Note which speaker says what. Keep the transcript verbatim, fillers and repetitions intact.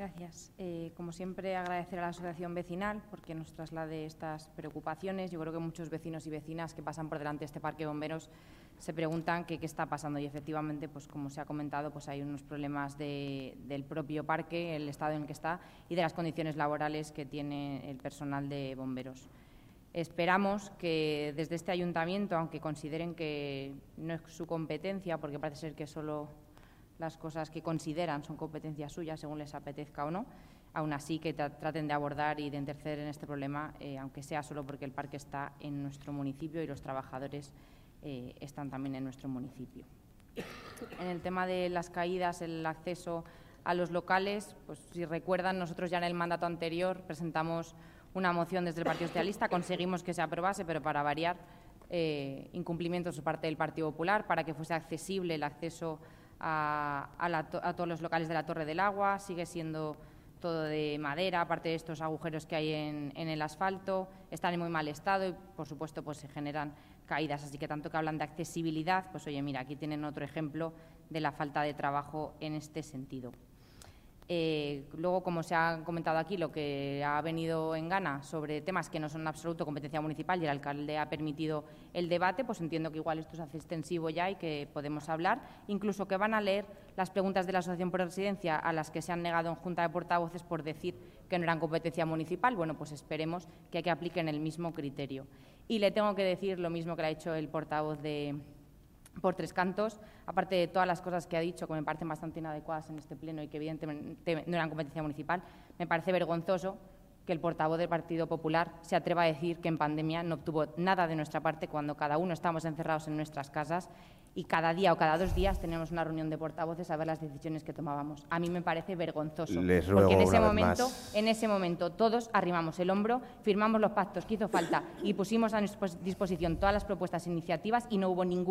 Speaker 1: Gracias. Eh, como siempre, agradecer a la asociación vecinal porque nos traslade estas preocupaciones. Yo creo que muchos vecinos y vecinas que pasan por delante de este parque de bomberos se preguntan qué está pasando y, efectivamente, pues como se ha comentado, pues hay unos problemas de, del propio parque, el estado en el que está y de las condiciones laborales que tiene el personal de bomberos. Esperamos que desde este ayuntamiento, aunque consideren que no es su competencia, porque parece ser que solo las cosas que consideran son competencias suyas, según les apetezca o no, aún así que tra traten de abordar y de interceder en este problema, eh, aunque sea solo porque el parque está en nuestro municipio y los trabajadores eh, están también en nuestro municipio. En el tema de las caídas, el acceso a los locales, pues si recuerdan, nosotros ya en el mandato anterior presentamos una moción desde el Partido Socialista, conseguimos que se aprobase, pero para variar, eh, incumplimientos por parte del Partido Popular para que fuese accesible el acceso a, a, la, a todos los locales de la Torre del Agua. Sigue siendo todo de madera, aparte de estos agujeros que hay en, en el asfalto, están en muy mal estado y, por supuesto, pues se generan caídas. Así que, tanto que hablan de accesibilidad, pues oye, mira, aquí tienen otro ejemplo de la falta de trabajo en este sentido. Eh, luego, como se ha comentado aquí, lo que ha venido en gana sobre temas que no son en absoluto competencia municipal y el alcalde ha permitido el debate, pues entiendo que igual esto se hace extensivo ya y que podemos hablar. Incluso que van a leer las preguntas de la Asociación por Residencia a las que se han negado en Junta de Portavoces por decir que no eran competencia municipal. Bueno, pues esperemos que, que apliquen el mismo criterio. Y le tengo que decir lo mismo que le ha hecho el portavoz de Por Tres Cantos, aparte de todas las cosas que ha dicho que me parecen bastante inadecuadas en este pleno y que evidentemente no eran competencia municipal, me parece vergonzoso que el portavoz del Partido Popular se atreva a decir que en pandemia no obtuvo nada de nuestra parte cuando cada uno estamos encerrados en nuestras casas y cada día o cada dos días tenemos una reunión de portavoces a ver las decisiones que tomábamos. A mí me parece vergonzoso,
Speaker 2: Les ruego
Speaker 1: porque en ese,
Speaker 2: una vez
Speaker 1: momento,
Speaker 2: más.
Speaker 1: en ese momento todos arrimamos el hombro, firmamos los pactos que hizo falta y pusimos a nuestra disposición todas las propuestas e iniciativas y no hubo ningún